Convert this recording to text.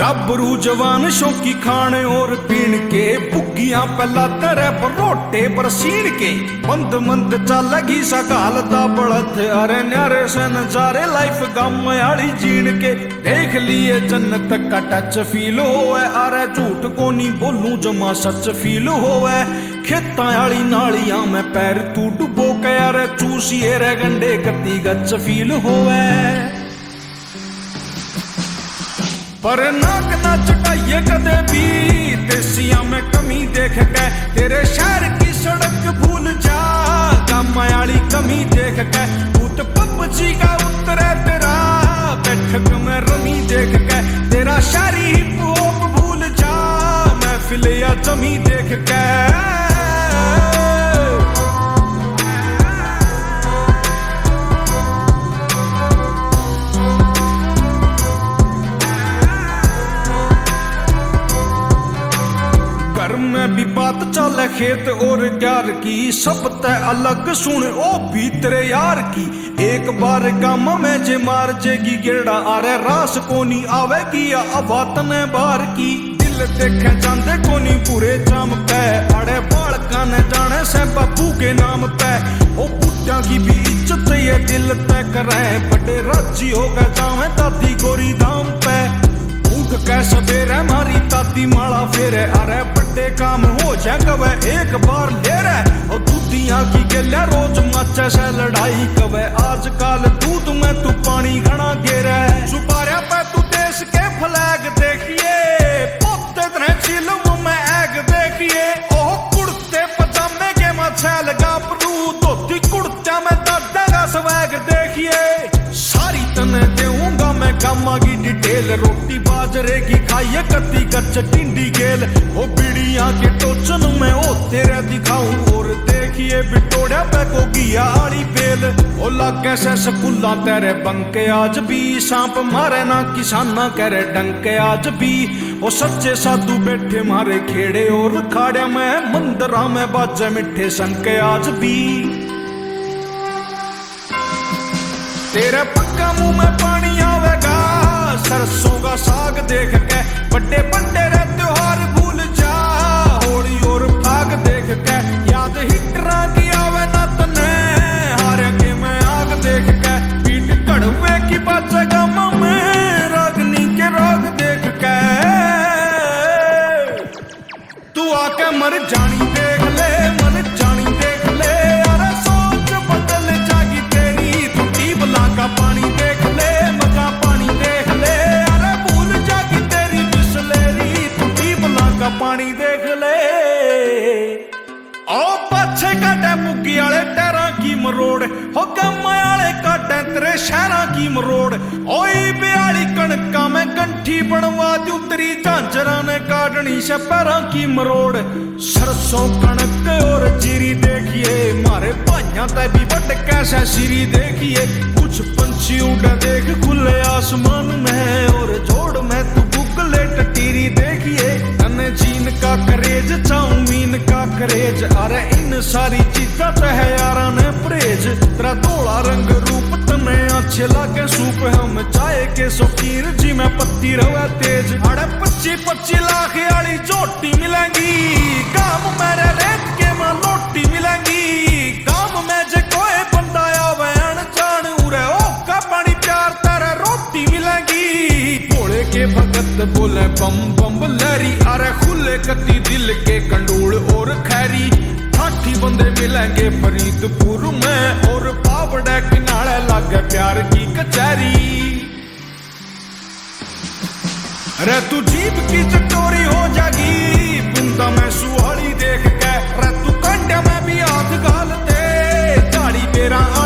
गाभरू जवान शौकी खाने और पीण के भुग्गियां पहला तेरे रोटे पर सीण के मंद मंद चलगी सकाल दा बड़त अरे न्यारे से नजारे लाइफ गम आली जीण के देख लिए जन्नत का टच फील होवे अरे झूठ को नहीं बोलूं जमा सच फील होवे खेतां आली नालियां में पैर तू डुबो के अरे चूसिए रे गंडे कती गच फील होवे पर नाक ना चटाइए कदे भी देसिया में कमी देख के तेरे शहर की सड़क भूल जा काम आली कमी देख के भूत पबजी का उतरे तेरा बैठक में रमी देख के तेरा शहरी हिप हॉप भूल जा महफिल या जमी देख के में भी बात चले खेत और प्यार की सब तय अलग सुन ओ भी तेरे यार की एक बार गाम में जे मार जेगी गेड़ा अरे रास कोनी आवेगी या अवातने बार की दिल देखे जाते कोनी पूरे जाम पे अड़े बालका ने जाने से बापू के नाम पे ओ बुढ़ा की भी इज्जत ये दिल तय करे बड़े राजी हो गए जावे दादी गोरी दाम पे कैसा बेरे मारी ताती माला फेरे अरे बड़े काम हो जाए कवे एक बार ले रहे और दूधिया की गले रोज मचे से लड़ाई कवे आजकल दूध में तू पानी घना गेरे सुपारा पे तू देश के फ्लैग देखिए पोते तरह चिलम में एग देखिए ओह कुर्ते पजामे के मछे लगा परू धोती कुर्ता में दादा का स्वैग देखिए सारी तने देऊंगा मैं कामा की डिटेल रोटी बाजरे की खाइए कत्ती कच्च टिंडी गेल ओ बीड़िया के टोचन में ओ तेरे दिखाऊं और देखिए बिटोड़ा पे को गिया आड़ी बेल ओ लागे से स्कूला तेरे बंके आज भी सांप मारे ना किसाना करे डंके आज भी ओ सच्चे साधु बैठे मारे खेड़े और खाड़े में मंदिरा में बाजे मिठे संके आज भी तेरे पक्का मुंह में पानी आवेगा सरसों का साग देख के बड़े बड़े रे त्योहार भूल जा होली और फाग देख के याद हिटरा की आवे ना तने हारे के मैं आग देख के पीठ कड़वे की बाजेगा में रागनी के राग देख के तू आके मर जानी देख ले मर जानी देख ले अरे सोच बदल जागी तेरी टूटी बला का पानी देख ले मजा पानी देख ले अरे भूल जागी तेरी बिसलेरी टूटी बला का पानी देख ले ओ पाछे काटे मुगी आले टैरा की मरोड़ हो गम आले काटे तेरे शहरा की मरोड़ ओई बेआली कणका में कंठी बनवा दी उतरी झांझरा ने काटनी से पैरा की मरोड़ सरसों कणक और जीरी देखिए मारे भाइयों ते भी बट कैसा सीरी देखिए कुछ पंछी उड़ा देख खुले आसमान में और जोड़ में तू बुगले टटीरी देखिए तने जीन का करेज चाउमीन का करेज अरे इन सारी चीजा तो है यारा ने परहेज तेरा धोला रंग रूप तने अच्छे लागे सूप हम चाय के शौकीन जी में पत्ती रवा तेज अरे 25-25 लाख वाली चोटी मिलेंगी काम मेरे रेत के मां लोटी मिलेंगी काम में जे कोई बंदा आवे अनजान उरे ओ का पानी प्यार तेरे रोटी मिलेंगी भोले के भगत बोले बम बम लहरी अरे खुले कती दिल के कंडूल और खैरी ठाठी बंदे मिलेंगे फरीदपुर में और पावड़ा किनारे लागे प्यार की कचहरी रे तू जीप की चटोरी हो जागी बुंदा में सुहाली देख के रे तू कंडे में भी हाथ गाल दे झाड़ी बेरा